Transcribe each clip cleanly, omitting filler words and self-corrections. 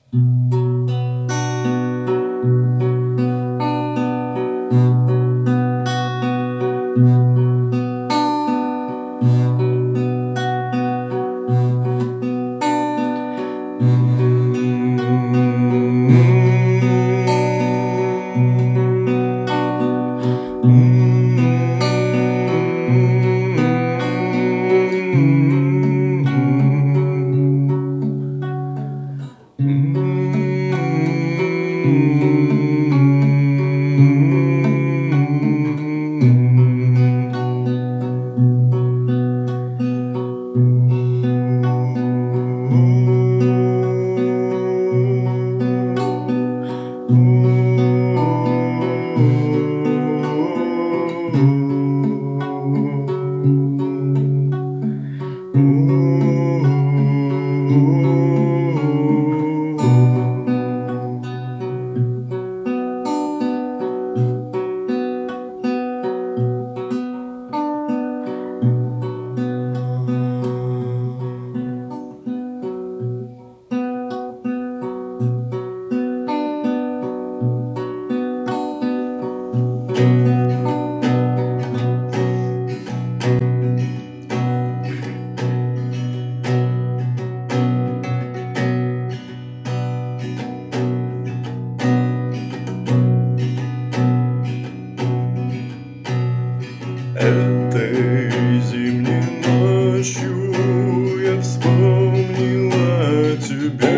Этой зимней ночью я вспомнила тебя.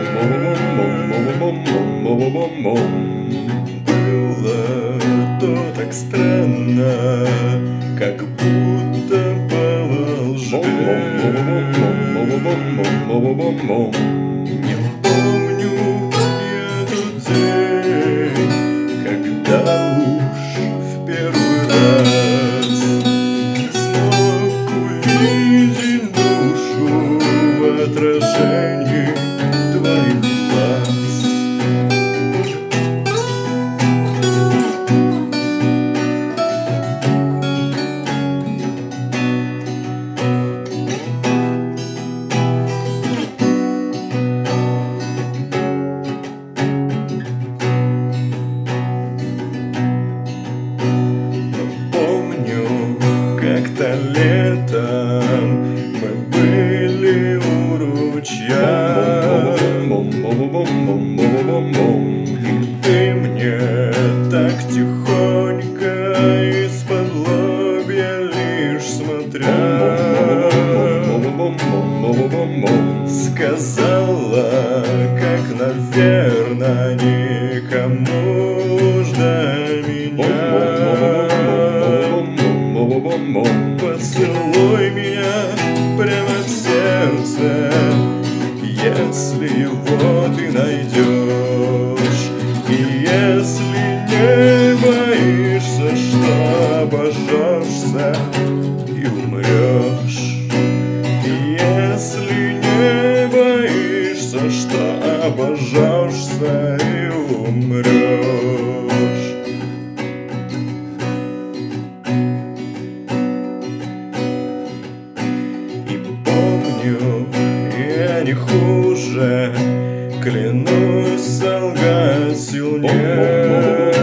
Было то так странно, как будто по волшбе. Не помню я тот день, когда уж в первый раз смог увидеть душу в отражении твоих глаз. Как-то летом мы были у ручья, и ты мне так тихонько исподлобья лишь смотря сказала, как, наверно, никому ж до меня: поцелуй меня прямо в сердце, если его ты найдешь, и если не боишься, что обожжешься и умрешь, и если не боишься, что обожжешься и умрешь. Я не хуже, клянусь, солгать сил нет.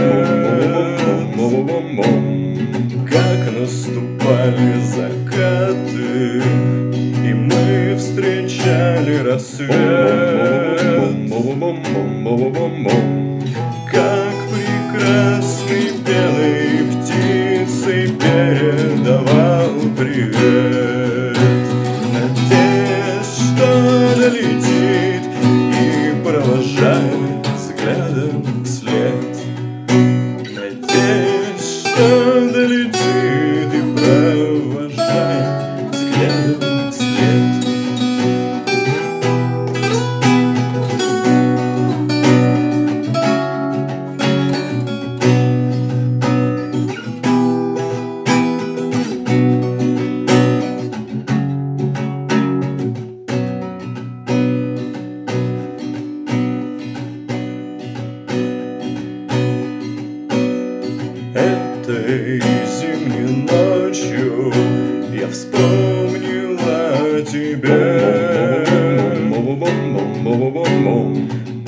Как наступали закаты, и мы встречали рассвет, как прекрасный белой птицей передавал привет. Надеюсь, что долетит и провожает взглядом вслед. Надеюсь, что долетит и провожает взглядом вслед. Этой зимней ночью я вспомнила тебя.